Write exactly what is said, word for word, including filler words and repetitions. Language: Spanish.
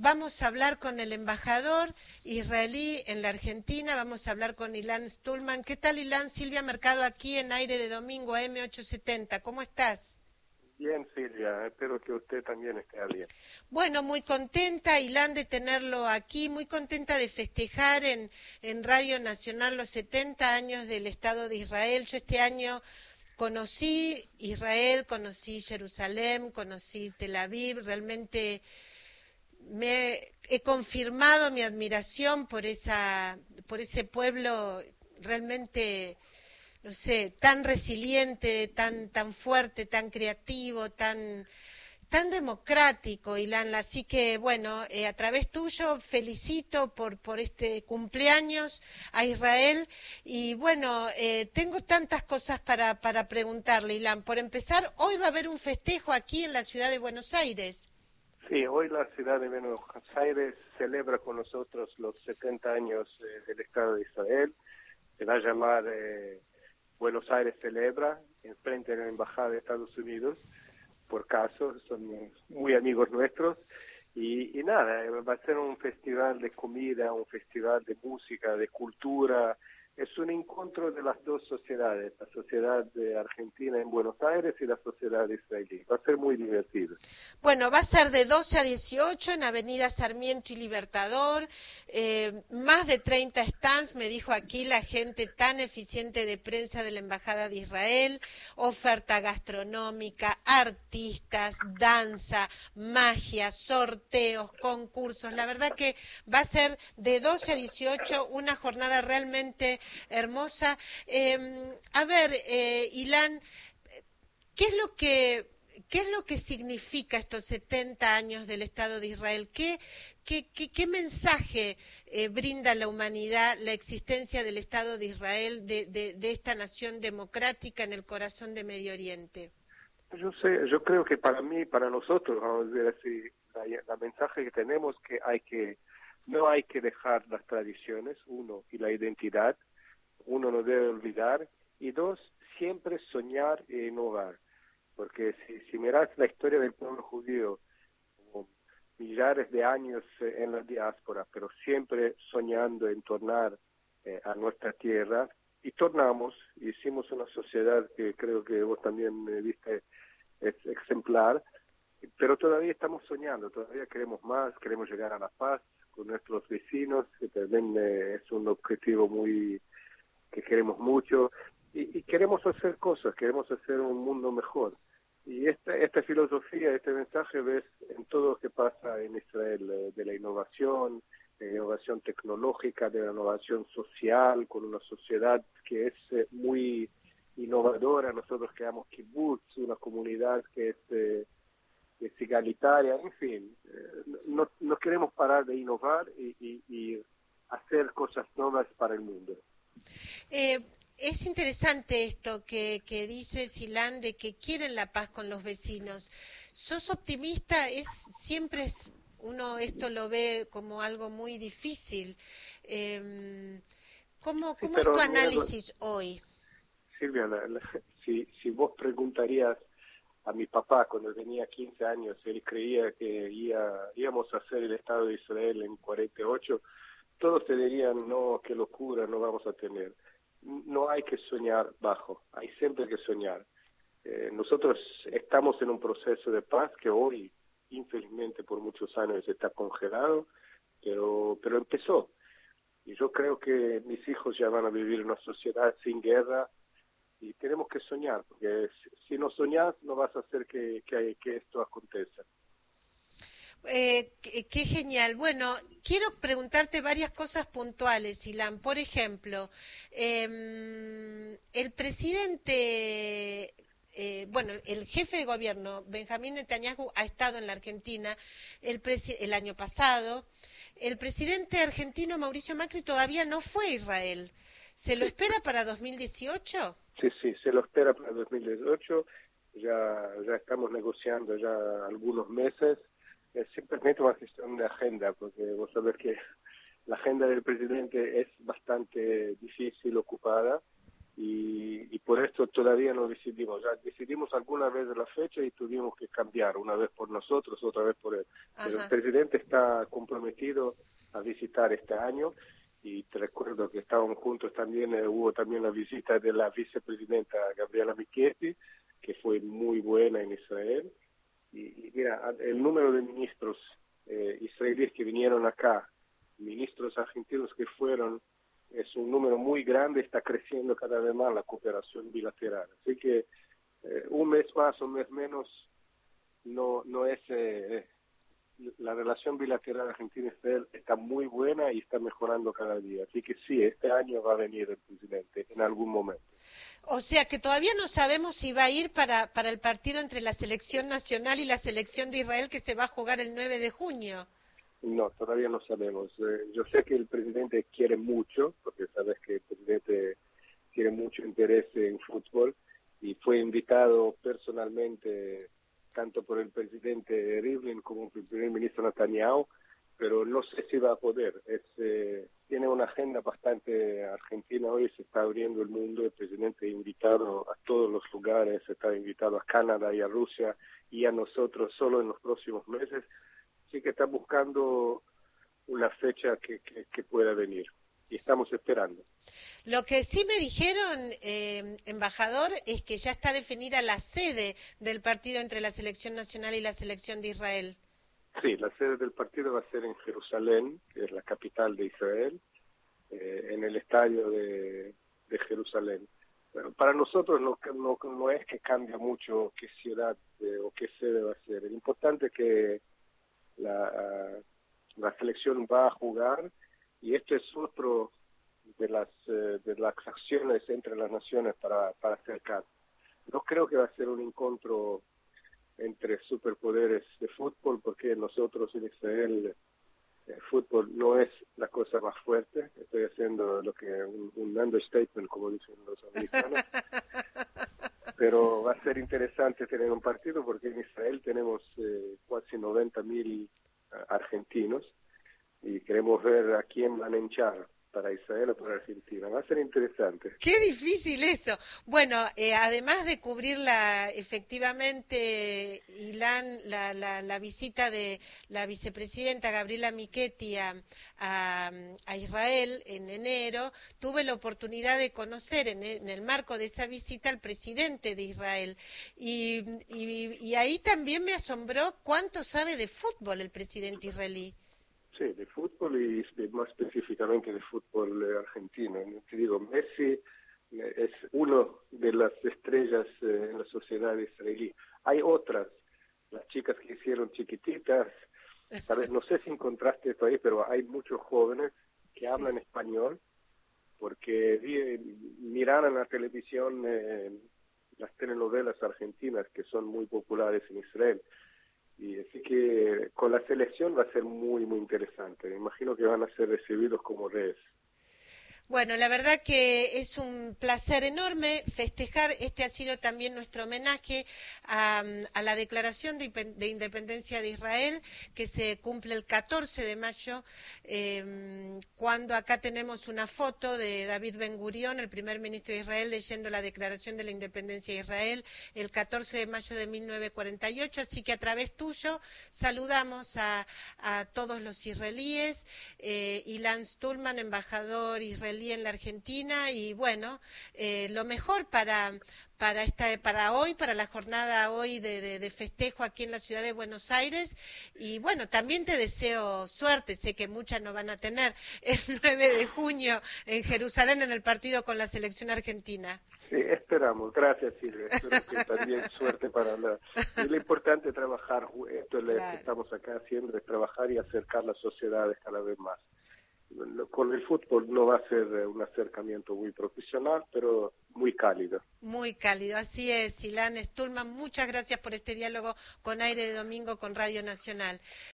vamos a hablar con el embajador israelí en la Argentina, vamos a hablar con Ilan Stulman. ¿Qué tal, Ilan? Silvia Mercado aquí en Aire de Domingo, A M ochocientos setenta. ¿Cómo estás? Bien, Silvia, espero que usted también esté bien. Bueno, muy contenta, Ilan, de tenerlo aquí, muy contenta de festejar en, en Radio Nacional los setenta años del Estado de Israel. Yo este año conocí Israel, conocí Jerusalén, conocí Tel Aviv, realmente me he confirmado mi admiración por esa, por ese pueblo realmente, no sé, tan resiliente, tan, tan fuerte, tan creativo, tan, tan democrático, Ilan. Así que, bueno, eh, a través tuyo felicito por, por este cumpleaños a Israel. Y bueno, eh, tengo tantas cosas para, para preguntarle, Ilan. Por empezar, hoy va a haber un festejo aquí en la ciudad de Buenos Aires. Sí, hoy la ciudad de Buenos Aires celebra con nosotros los setenta años eh, del Estado de Israel. Se va a llamar eh, Buenos Aires Celebra, enfrente de la Embajada de Estados Unidos, por caso, son muy amigos nuestros. Y, y nada, va a ser un festival de comida, un festival de música, de cultura. Es un encuentro de las dos sociedades, la sociedad de Argentina en Buenos Aires y la sociedad israelí. Va a ser muy divertido. Bueno, va a ser de doce a dieciocho en Avenida Sarmiento y Libertador, eh, más de treinta stands, me dijo aquí la gente tan eficiente de prensa de la Embajada de Israel, oferta gastronómica, artistas, danza, magia, sorteos, concursos. La verdad que va a ser de doce a dieciocho una jornada realmente hermosa. Eh, a ver, eh, Ilan, ¿qué es lo que... ¿Qué es lo que significa estos setenta años del Estado de Israel? ¿Qué, qué, qué, qué mensaje eh, brinda a la humanidad la existencia del Estado de Israel, de, de, de esta nación democrática en el corazón de Medio Oriente? Yo sé, yo creo que para mí, para nosotros, vamos a decir así, la, la mensaje que tenemos que hay que no hay que dejar las tradiciones, uno, y la identidad, uno no debe olvidar, y dos, siempre soñar e innovar. Porque si, si miras la historia del pueblo judío, como millares de años eh, en la diáspora, pero siempre soñando en tornar eh, a nuestra tierra, y tornamos, hicimos una sociedad que creo que vos también me viste, es ejemplar, pero todavía estamos soñando, todavía queremos más, queremos llegar a la paz con nuestros vecinos, que también eh, es un objetivo muy que queremos mucho, y, y queremos hacer cosas, queremos hacer un mundo mejor. Y esta, esta filosofía, este mensaje ves en todo lo que pasa en Israel, eh, de la innovación, de la innovación tecnológica, de la innovación social, con una sociedad que es eh, muy innovadora. Nosotros creamos kibbutz, una comunidad que es, eh, que es igualitaria, en fin, eh, no, no queremos parar de innovar y, y, y hacer cosas nuevas para el mundo. Eh, es interesante esto que, que dice Ilan, de que quieren la paz con los vecinos. ¿Sos optimista? Es siempre es, uno esto lo ve como algo muy difícil. Eh, ¿cómo, Sí, ¿Cómo es tu pero mira, análisis hoy? Silvia, la, la, si, si vos preguntarías a mi papá cuando tenía quince años, él creía que ia, íbamos a hacer el Estado de Israel en cuarenta y ocho, todos te dirían, no, qué locura, no vamos a tener. No hay que soñar bajo, hay siempre que soñar. Eh, nosotros estamos en un proceso de paz que hoy, infelizmente por muchos años, está congelado, pero, pero empezó. Y yo creo que mis hijos ya van a vivir en una sociedad sin guerra, y tenemos que soñar, porque si no soñás no vas a hacer que, que, que esto acontezca. Eh, qué, qué genial. Bueno, quiero preguntarte varias cosas puntuales, Ilan. Por ejemplo, eh, el presidente, eh, bueno, el jefe de gobierno, Benjamín Netanyahu, ha estado en la Argentina el, presi el año pasado. El presidente argentino, Mauricio Macri, todavía no fue a Israel. ¿Se lo Sí, espera para dos mil dieciocho? sí, sí, se lo espera para dos mil dieciocho, ya, ya estamos negociando ya algunos meses. Es simplemente una cuestión de agenda, porque vos sabés que la agenda del presidente es bastante difícil, ocupada, y, y por esto todavía no decidimos. Ya decidimos alguna vez la fecha y tuvimos que cambiar, una vez por nosotros, otra vez por él. Ajá. Pero el presidente está comprometido a visitar este año, y te recuerdo que estábamos juntos también, eh, hubo también la visita de la vicepresidenta Gabriela Michetti, que fue muy buena en Israel. Y, y mira, el número de ministros eh, israelíes que vinieron acá, ministros argentinos que fueron, es un número muy grande, está creciendo cada vez más la cooperación bilateral. Así que eh, un mes más o un mes menos no, no es... Eh, la relación bilateral Argentina-Israel está muy buena y está mejorando cada día. Así que sí, este año va a venir el presidente en algún momento. O sea que todavía no sabemos si va a ir para, para el partido entre la selección nacional y la selección de Israel que se va a jugar el nueve de junio. No, todavía no sabemos. Eh, yo sé que el presidente quiere mucho, porque sabes que el presidente tiene mucho interés en fútbol, y fue invitado personalmente tanto por el presidente Rivlin como por el primer ministro Netanyahu, pero no sé si va a poder. Es, eh, tiene una agenda bastante argentina hoy, se está abriendo el mundo, el presidente ha invitado a todos los lugares, está invitado a Canadá y a Rusia y a nosotros solo en los próximos meses, así que está buscando una fecha que, que, que pueda venir. Y estamos esperando. Lo que sí me dijeron, eh, embajador, es que ya está definida la sede del partido entre la selección nacional y la selección de Israel. Sí, la sede del partido va a ser en Jerusalén, que es la capital de Israel, eh, en el estadio de, de Jerusalén. Bueno, para nosotros no, no, no es que cambie mucho qué ciudad eh, o qué sede va a ser. Lo importante es que la, la selección va a jugar, y esto es otro de las eh, de las acciones entre las naciones para, para acercar. No creo que va a ser un encuentro entre superpoderes de fútbol, porque nosotros en Israel el fútbol no es la cosa más fuerte. Estoy haciendo lo que un, un understatement, como dicen los americanos. Pero va a ser interesante tener un partido, porque en Israel tenemos eh, casi noventa mil uh, argentinos, y queremos ver a quién van a hinchar, para Israel o para Argentina. Va a ser interesante. Qué difícil eso. Bueno, eh, además de cubrirla efectivamente, Ilan, la, la, la visita de la vicepresidenta Gabriela Michetti a, a, a Israel en enero, tuve la oportunidad de conocer en, en el marco de esa visita al presidente de Israel. Y, y, y ahí también me asombró cuánto sabe de fútbol el presidente israelí. Sí, de fútbol y más específicamente de fútbol eh, argentino. Te digo, Messi eh, es uno de las estrellas eh, en la sociedad israelí. Hay otras, las chicas que hicieron chiquititas, ¿sabes? No sé si encontraste esto ahí, pero hay muchos jóvenes que sí hablan español, porque vi, miran en la televisión eh, las telenovelas argentinas que son muy populares en Israel. Y así que con la selección va a ser muy, muy interesante. Me imagino que van a ser recibidos como reyes. Bueno, la verdad que es un placer enorme festejar. Este ha sido también nuestro homenaje a, a la Declaración de, de Independencia de Israel, que se cumple el catorce de mayo, eh, cuando acá tenemos una foto de David Ben Gurión, el primer ministro de Israel, leyendo la Declaración de la Independencia de Israel el catorce de mayo de mil novecientos cuarenta y ocho. Así que a través tuyo saludamos a, a todos los israelíes. Eh, Ilan Stulman, embajador israelí en la Argentina, y bueno, eh, lo mejor para para esta para hoy, para la jornada hoy de, de, de festejo aquí en la ciudad de Buenos Aires. Y bueno, también te deseo suerte, sé que muchas no van a tener el nueve de junio en Jerusalén en el partido con la selección argentina. Sí, esperamos. Gracias, Silvia. Espero que también suerte para la... Y lo importante es trabajar, esto es lo claro que estamos acá haciendo, es trabajar y acercar las sociedades cada vez más. Con el fútbol no va a ser un acercamiento muy profesional, pero muy cálido. Muy cálido, así es. Ilan Stulman, muchas gracias por este diálogo con Aire de Domingo con Radio Nacional.